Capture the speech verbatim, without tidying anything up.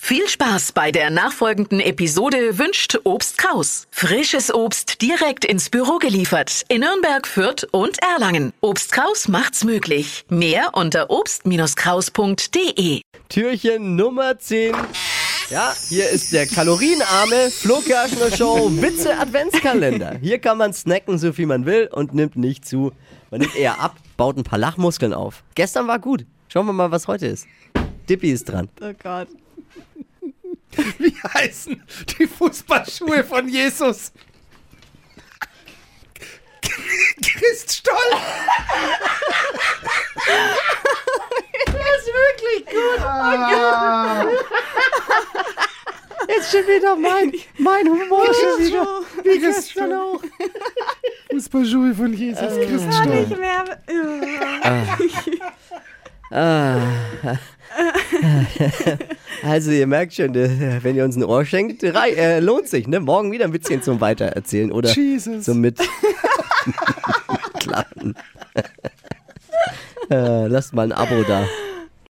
Viel Spaß bei der nachfolgenden Episode wünscht Obst Kraus. Frisches Obst direkt ins Büro geliefert in Nürnberg, Fürth und Erlangen. Obst Kraus macht's möglich. Mehr unter obst Kraus punkt de. Türchen Nummer zehn. Ja, hier ist der kalorienarme Flo Kerschner Show Witze Adventskalender. Hier kann man snacken, so viel man will und nimmt nicht zu. Man nimmt eher ab, baut ein paar Lachmuskeln auf. Gestern war gut. Schauen wir mal, was heute ist. Dippi ist dran. Oh Gott. Wie heißen die Fußballschuhe von Jesus? Christstoll. Das ist wirklich gut. Oh Jetzt schon wieder mein, mein Humor schon wieder. Wie gestern auch. Fußballschuhe von Jesus Kann Christstoll. nicht mehr. Ah. Also ihr merkt schon, wenn ihr uns ein Ohr schenkt, rei- äh, lohnt sich, ne? Morgen wieder ein Witzchen zum Weitererzählen oder Jesus. zum mit Klappen. äh, lasst mal ein Abo da.